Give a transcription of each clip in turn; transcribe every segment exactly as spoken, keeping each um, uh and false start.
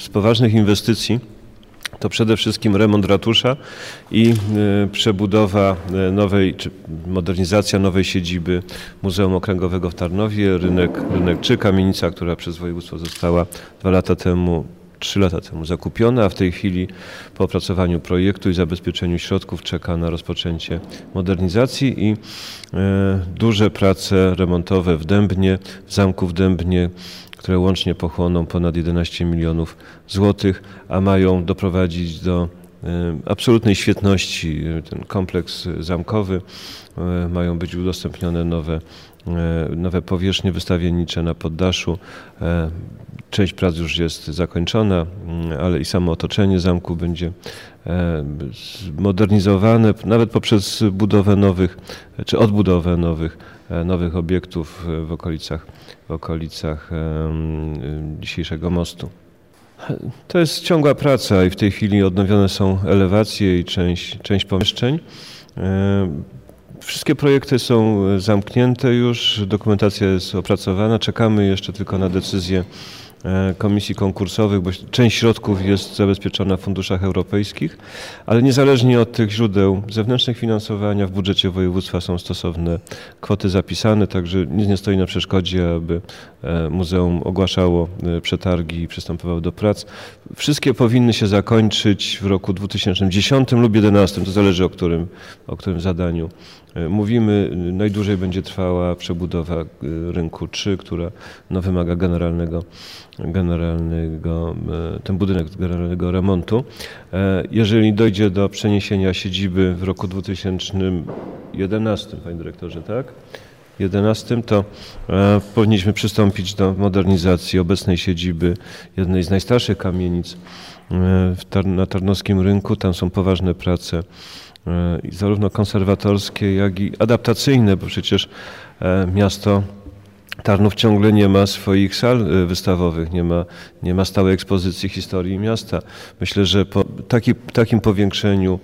z poważnych inwestycji to przede wszystkim remont ratusza i przebudowa nowej, czy modernizacja nowej siedziby Muzeum Okręgowego w Tarnowie, rynek, rynek trzy, kamienica, która przez województwo została dwa lata temu, trzy lata temu zakupiona, a w tej chwili po opracowaniu projektu i zabezpieczeniu środków czeka na rozpoczęcie modernizacji i duże prace remontowe w Dębnie, w zamku w Dębnie, które łącznie pochłoną ponad jedenaście milionów złotych, a mają doprowadzić do absolutnej świetności ten kompleks zamkowy. Mają być udostępnione nowe, nowe powierzchnie wystawiennicze na poddaszu. Część prac już jest zakończona, ale i samo otoczenie zamku będzie zmodernizowane, nawet poprzez budowę nowych, czy odbudowę nowych, nowych obiektów w okolicach, w okolicach dzisiejszego mostu. To jest ciągła praca i w tej chwili odnowione są elewacje i część, część pomieszczeń. Wszystkie projekty są zamknięte już, dokumentacja jest opracowana, czekamy jeszcze tylko na decyzję komisji konkursowych, bo część środków jest zabezpieczona w funduszach europejskich, ale niezależnie od tych źródeł zewnętrznych finansowania w budżecie województwa są stosowne kwoty zapisane, także nic nie stoi na przeszkodzie, aby muzeum ogłaszało przetargi i przystępowało do prac. Wszystkie powinny się zakończyć w roku dwa tysiące dziesiątym lub dwa tysiące jedenastym, to zależy o którym, o którym zadaniu mówimy. Najdłużej będzie trwała przebudowa rynku trzy, która no, wymaga generalnego, generalnego, ten budynek generalnego remontu. Jeżeli dojdzie do przeniesienia siedziby w roku dwa tysiące jedenastym, panie dyrektorze, tak? jedenastym, to e, powinniśmy przystąpić do modernizacji obecnej siedziby jednej z najstarszych kamienic e, w tar na tarnowskim rynku. Tam są poważne prace e, zarówno konserwatorskie, jak i adaptacyjne, bo przecież e, miasto Tarnów ciągle nie ma swoich sal wystawowych, nie ma, nie ma stałej ekspozycji historii miasta. Myślę, że po taki, takim powiększeniu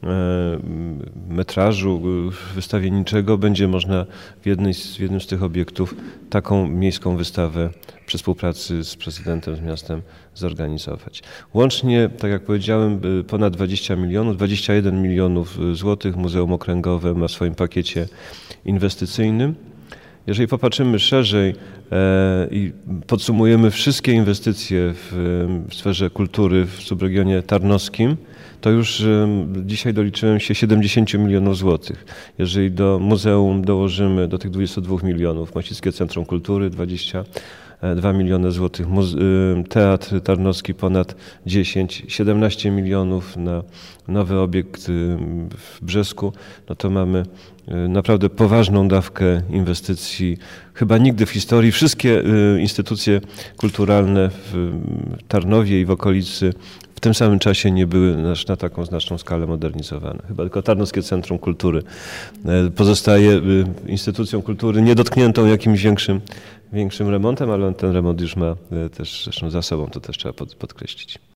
metrażu wystawienniczego będzie można w, jednej, w jednym z tych obiektów taką miejską wystawę przy współpracy z prezydentem, z miastem zorganizować. Łącznie, tak jak powiedziałem, ponad dwadzieścia milionów, dwadzieścia jeden milionów złotych Muzeum Okręgowe ma w swoim pakiecie inwestycyjnym. Jeżeli popatrzymy szerzej e, i podsumujemy wszystkie inwestycje w, w sferze kultury w subregionie tarnowskim, to już e, dzisiaj doliczyłem się siedemdziesiąt milionów złotych. Jeżeli do muzeum dołożymy do tych dwudziestu dwóch milionów Mocickie Centrum Kultury dwadzieścia dwa miliony złotych, Teatr Tarnowski ponad dziesięć, siedemnaście milionów na nowy obiekt w Brzesku, no to mamy naprawdę poważną dawkę inwestycji. Chyba nigdy w historii wszystkie instytucje kulturalne w Tarnowie i w okolicy w tym samym czasie nie były na taką znaczną skalę modernizowane. Chyba tylko Tarnowskie Centrum Kultury pozostaje instytucją kultury niedotkniętą jakimś większym, większym remontem, ale ten remont już ma też zresztą za sobą, to też trzeba podkreślić.